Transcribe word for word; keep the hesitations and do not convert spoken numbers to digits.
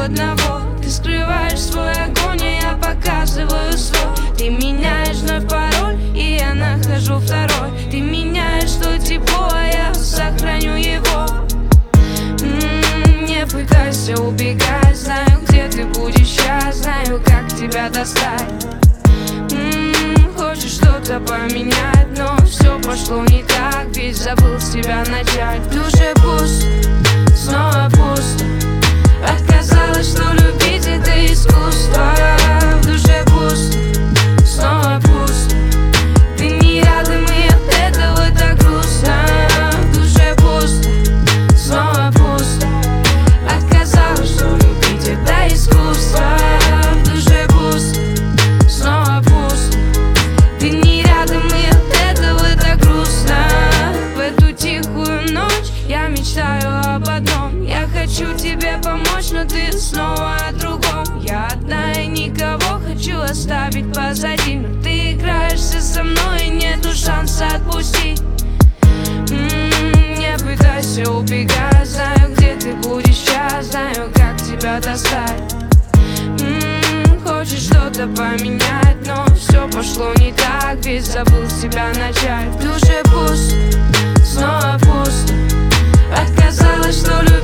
одного. Ты скрываешь свой огонь, а я показываю свой. Ты меняешь вновь пароль, и я нахожу второй. Ты меняешь то тепло, а я сохраню его. М-м, Не пытайся убегать, знаю, где ты будешь сейчас, знаю, как тебя достать. М-м, Хочешь что-то поменять, но все пошло не так, ведь забыл с тебя начать. В душе пусто, снова пусто. Отказалась, что любить это искусство. В душе пусто, снова пусто. Ты не рядом, и от этого так грустно. В душе пусто, снова пусто. Отказалась, что любить это искусство. В душе пусто, снова пусто. Ты не рядом, и от этого так грустно. В эту тихую ночь я мечтаю об одном. Я хочу тебе помочь, но ты снова о другом. Я одна и никого хочу оставить позади, но ты играешься со мной, и нету шанса отпустить. М-м, Не пытайся убегать, знаю, где ты будешь сейчас, знаю, как тебя достать. М-м, Хочешь что-то поменять, но все пошло не так, ведь забыл с тебя начать. В душе пусто, снова пусто. Отказалась, что любить